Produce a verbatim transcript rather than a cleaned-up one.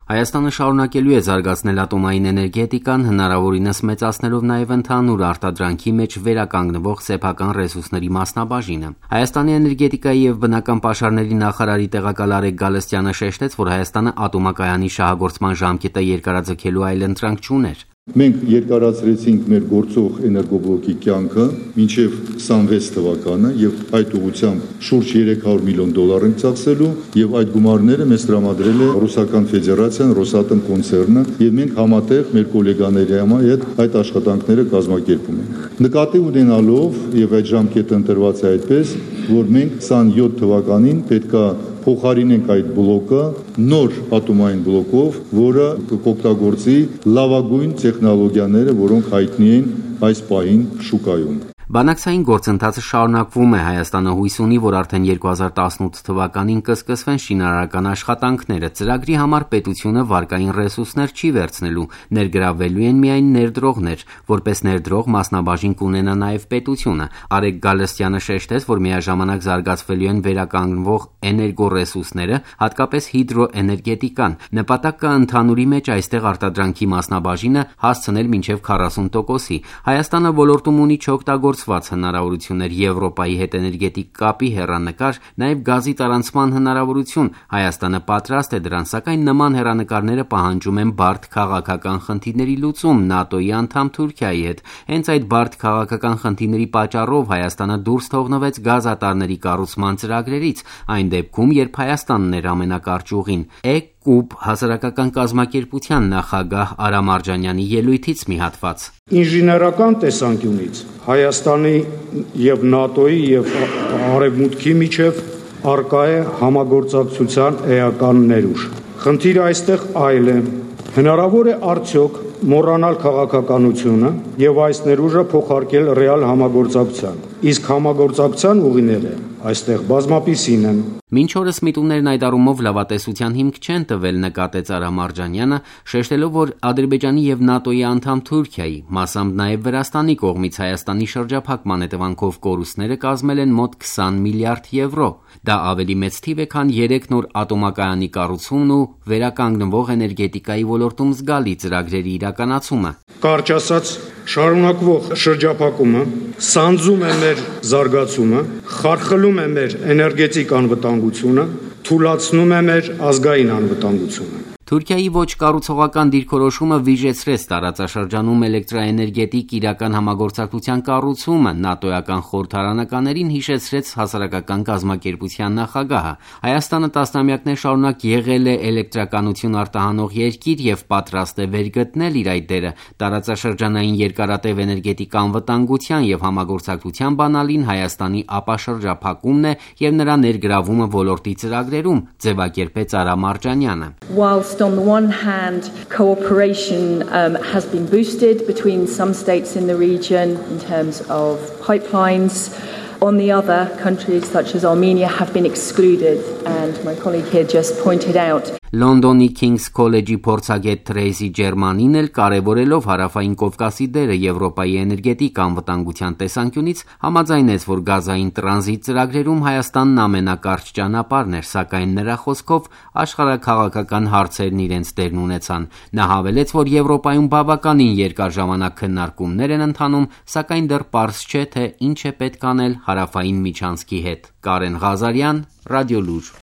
Հայաստանը շարունակելու է զարգացնել ատոմային էներգետիկան, հնարավորինս մեծացնելով նաև ընդհանուր արտադրանքի մեջ վերականգնվող սեփական ռեսուրսների մասնաբաժինը։ Հայաստանի էներգետիկայի եւ բնական պաշարների նախարարի տեղակալ Արեգ Գալստյանը շեշտեց, որ Հայաստանը ատոմակայանի շահագործման ժամկետը երկարաձգելու այլընտրանք չուներ։ Մենք երկարացրեցինք մեր գործող էներգոբլոկի կյանքը մինչև քսանվեց թվականը եւ այդ ուղղությամբ շուրջ երեք հարյուր միլիոն դոլար ենք ծախսելու եւ այդ գումարները մեզ տրամադրել է Ռուսական Ֆեդերացիան, Ռոսատոմ կոնցեռնը եւ մենք համատեղ մեր գոլեգաների հետ այդ աշխատանքները կազմակերպում ենք։ Նկատի ունենալով եւ այդ ժամկետը ընտրված է այդպես, որ մենք քսանյոթ թվականին պետքա փոխարինենք այդ բլոկը նոր ատոմային բլոկով, որը կօգտագործի լավագույն տեխնոլոգիաները, որոնք հայտնի են այս պահին շուկայում։ Բանակցային գործընթացը շարունակվում է։ Հայաստանը հույս ունի, որ արդեն երկու հազար տասնութ թվականին կսկսվեն շինարարական աշխատանքները։ Ծրագրի համար պետությունը վարկային ռեսուրսներ չի վերցնելու, ներգրավվելու են միայն ներդրողներ, որպես ներդրող մասնաբաժին կունենա նաև պետությունը։ Արեգ Գալստյանը շեշտեց, որ միաժամանակ զարգացվելու են վերականգնվող էներգոռեսուրսները, հատկապես հիդրոէներգետիկան։ Նպատակ կա ընդհանուրի մեջ այստեղ արտադրանքի մասնաբաժինը հասցնել մինչև քառասուն տոկոսի։ Հայաստանը ոլորտում ունի չօգտագործված հնարավորություններ, Եվրոպայի հետ էներգետիկ կապի հեռանկար, նաև գազի տարանցման հնարավորություն։ Հայաստանը պատրաստ է դրան, սակայն նման հեռանկարները պահանջում են բարդ քաղաքական խնդիրների լուծում ՆԱՏՕ-ի անդամ Թուրքիայի հետ։ Հենց այդ բարդ քաղաքական խնդիրների պատճառով Հայաստանը դուրս թողնվեց գազատարների կառուցման ծրագրերից, այն դեպքում, երբ Հայաստանն էր ամենակարճ ուղին։ ԷԿՈՒԲ հասարակական կազմակերպության նախագահ Արամ Արջանյանի ելույթից մի հատված։ Ինժեներական տեսանկյունից Հայաստանի եւ ՆԱՏՕ-ի եւ Արևմուտքի միջև արկա է համագործակցության էական ներուժ։ Խնդիրը այստեղ այլ է։ Հնարավոր է արդյոք մոռանալ քաղաքականությունը եւ այս ներուժը փոխարկել ռեալ համագործակցության։ Իսկ համագործակցության ուղիները այստեղ բազմապիսին են։ Մինչ օրս միտումներն այդ առումով լավատեսության հիմք չեն տվել, նկատեց Արամ Արջանյանը, շեշտելով, որ Ադրբեջանի եւ ՆԱՏՕ-ի անդամ Թուրքիայի, մասամբ նաեւ Վրաստանի կողմից Հայաստանի շրջափակման հետևանքով կորուստները կազմել են մոտ քսան միլիարդ եվրո։ Դա ավելի մեծ թիվ է, քան երեք նոր ատոմակայանի կառուցումն ու վերականգնվող էներգետիկայի ոլորտում զգալի ծրագրերի իրականացումը։ Կարճ ասած, շարունակվող շրջափակումը սանձում է մեր զարգացումը, խարխլում է մեր էներգետիկ անվտանգությունը, թուլացնում է մեր ազգային անվտանգությունը։ Թուրքիայի ոչ կառուցողական դիրքորոշումը վիժեցրեց տարածաշրջանում էլեկտրաէներգետիկ իրական համագործակցության կառուցումը, ՆԱՏՕ-ական խորհրդարանականներին հիշեցրեց հասարակական կազմակերպության նախագահը։ Հայաստանը տասնամյակներ շարունակ եղել է էլեկտրականություն արտահանող երկիր եւ պատրաստ է վերգտնել իր այդ դերը։ Տարածաշրջանային երկարատև էներգետիկ անվտանգության եւ համագործակցության բանալին Հայաստանի ապաշրջափակումն է եւ նրա ներգրավումը ոլորտի ծրագրերում, ձևակերպեց Արամ Արջանյանը։ On the one hand, cooperation um, has been boosted between some states in the region in terms of pipelines. On the other, countries such as Armenia have been excluded, and my colleague here just pointed out. Լոնդոնի King's College-ի փորձագետ Թրեյսի Ջերմանին էլ կարևորելով Հարավային Կովկասի դերը Եվրոպայի էներգետիկ անվտանգության տեսանկյունից համաձայնեց, որ գազային տրանզիտ ծրագրերում Հայաստանն ամենակարճ ճանապարհն էր, սակայն նրա խոսքով աշխարհաքաղաքական հարցերն իրենց դերն ունեցան։ Նա հավելեց, որ Եվրոպայում բավականին երկար ժամանակ քննարկումներ են ընթանում, սակայն դեռ պարզ չէ, թե ինչ է պետք անել Հարավային միջանցքի հետ։ Կարեն Ղազարյան, Ռադիոլուր։